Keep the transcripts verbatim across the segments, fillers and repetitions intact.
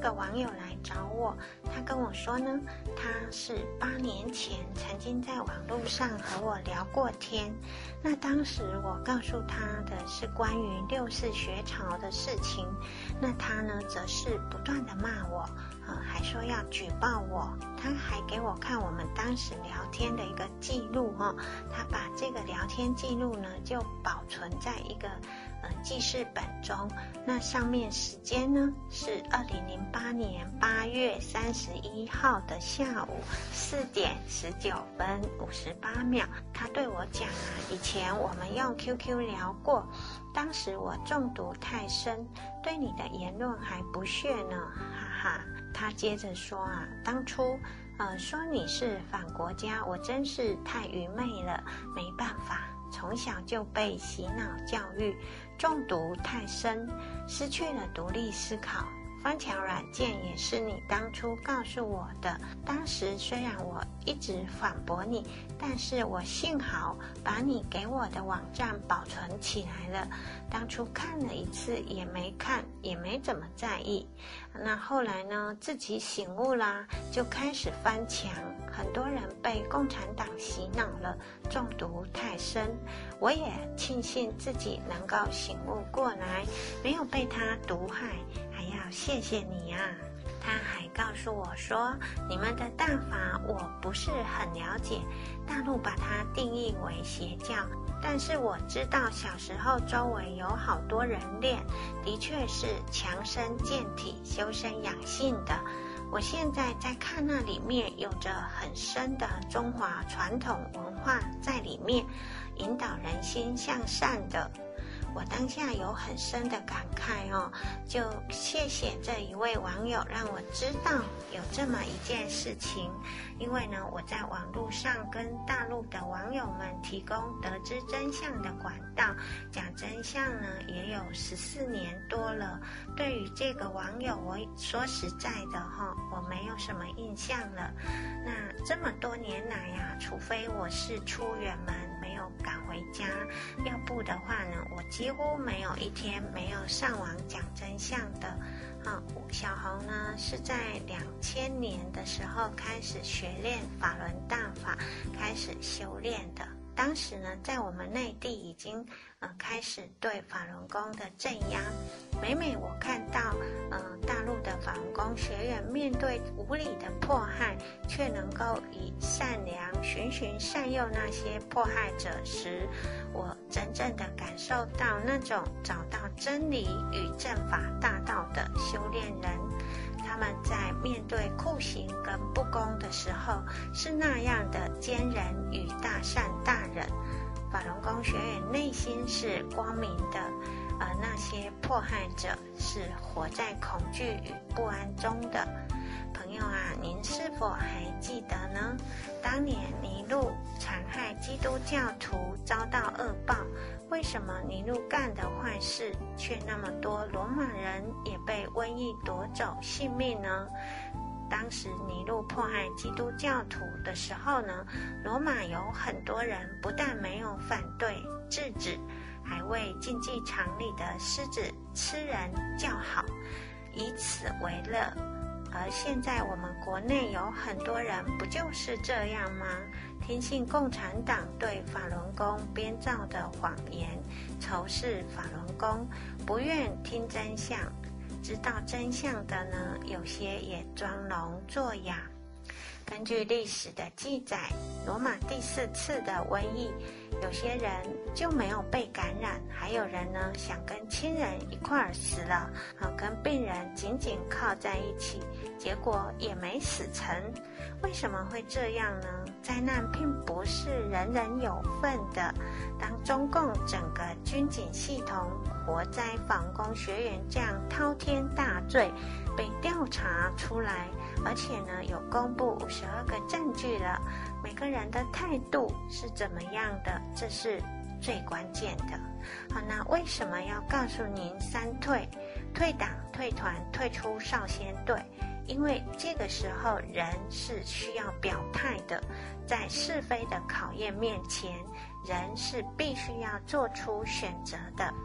个网友来找我，他跟我说呢，他是八年前曾经在网络上和我聊过天。那当时我告诉他的是关于六四学潮的事情，那他呢则是不断的骂我，呃，还说要举报我。他还给我看我们当时聊天的一个记录哦，他把这个聊天记录呢就保存在一个呃记事本中。那上面时间呢是二零零八年八月三十一号的下午四点十九分五十八秒。他对我讲啊，以前我们用 Q Q 聊过，当时我中毒太深，对你的言论还不屑呢，哈哈。他接着说啊，当初呃说你是反国家，我真是太愚昧了，没办法，从小就被洗脑教育，中毒太深，失去了独立思考。翻墙软件也是你当初告诉我的，当时虽然我一直反驳你，但是我幸好把你给我的网站保存起来了，当初看了一次也没看，也没怎么在意。那后来呢，自己醒悟啦，就开始翻墙，很多人被共产党洗脑了，中毒太深。我也庆幸自己能够醒悟过来，没有被他毒害，还要谢谢你啊。他还告诉我说，你们的大法我不是很了解，大陆把它定义为邪教，但是我知道小时候周围有好多人练，的确是强身健体、修身养性的。我现在在看那里面有着很深的中华传统文化在里面，引导人心向善的。我当下有很深的感慨哦，就谢谢这一位网友让我知道有这么一件事情。因为呢，我在网络上跟大陆的网友们提供得知真相的管道，讲真相呢也有十四年多了。对于这个网友，我说实在的哈、哦，我没有什么印象了。那这么多年来呀、啊，除非我是出远门没有赶回家，要不的话呢，我几乎没有一天没有上网讲真相的。啊，小红呢是在两千年的时候开始学练法轮大法，开始修炼的。当时呢，在我们内地已经呃开始对法轮功的镇压。每每我看到呃大陆的法轮功学员面对无理的迫害，却能够以善良循循善诱那些迫害者时，我真正的感受到那种找到真理与正法大道的修炼人。他们在面对酷刑跟不公的时候，是那样的坚韧与大善大忍。法轮功学员内心是光明的，而那些迫害者是活在恐惧与不安中的。朋友啊，您是否还记得呢？当年尼禄残害基督教徒遭到恶报，为什么尼禄干的坏事，却那么多罗马人也被瘟疫夺走性命呢？当时尼禄迫害基督教徒的时候呢，罗马有很多人不但没有反对制止，还为竞技场里的狮子吃人叫好，以此为乐。而现在我们国内有很多人不就是这样吗？听信共产党对法轮功编造的谎言，仇视法轮功，不愿听真相。知道真相的呢，有些也装聋作哑。根据历史的记载，罗马第四次的瘟疫，有些人就没有被感染，还有人呢想跟亲人一块儿死了，好跟病人紧紧靠在一起，结果也没死成。为什么会这样呢？灾难并不是人人有份的。当中共整个军警系统活摘法轮功学员这样滔天大罪被调查出来，而且呢有公布五十二个证据了，每个人的态度是怎么样的，这是最关键的。好，那为什么要告诉您三退？退党、退团、退出少先队。因为这个时候人是需要表态的，在是非的考验面前，人是必须要做出选择的。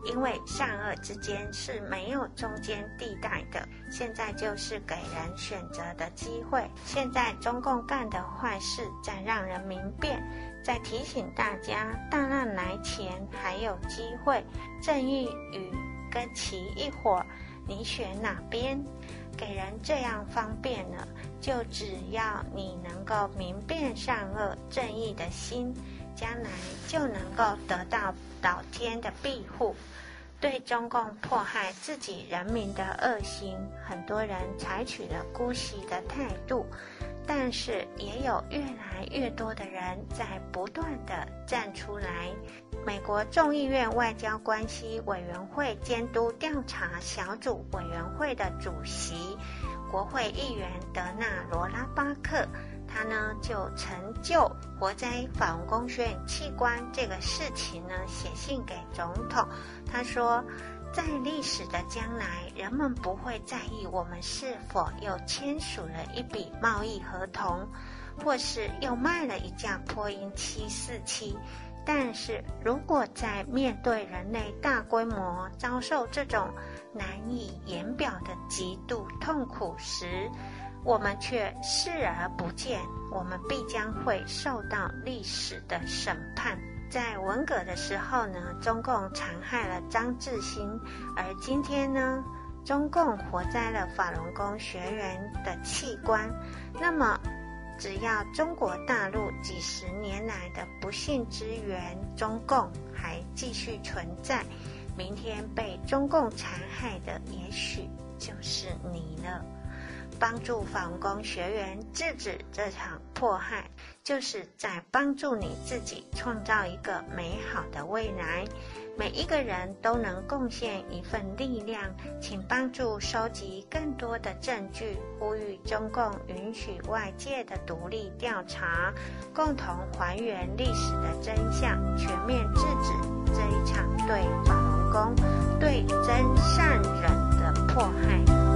因为善恶之间是没有中间地带的，现在就是给人选择的机会。现在中共干的坏事在让人明辨，在提醒大家大难来前还有机会，正义与跟其一伙，你选哪边？给人这样方便了，就只要你能够明辨善恶正义的心，将来就能够得到老天的庇护。对中共迫害自己人民的恶行，很多人采取了姑息的态度，但是也有越来越多的人在不断地站出来。美国众议院外交关系委员会监督调查小组委员会的主席国会议员德纳罗拉巴克，他呢就曾就活摘法轮功学院器官这个事情呢写信给总统。他说，在历史的将来，人们不会在意我们是否又签署了一笔贸易合同，或是又卖了一架波音七四七。但是如果在面对人类大规模遭受这种难以言表的极度痛苦时，我们却视而不见，我们必将会受到历史的审判。在文革的时候呢，中共残害了张志新，而今天呢，中共活摘了法轮功学员的器官。那么只要中国大陆几十年来的不幸之源中共还继续存在，明天被中共残害的也许就是你了。帮助法轮功学员制止这场迫害，就是在帮助你自己创造一个美好的未来。每一个人都能贡献一份力量，请帮助收集更多的证据，呼吁中共允许外界的独立调查，共同还原历史的真相，全面制止这一场对法轮功、对真善忍的迫害。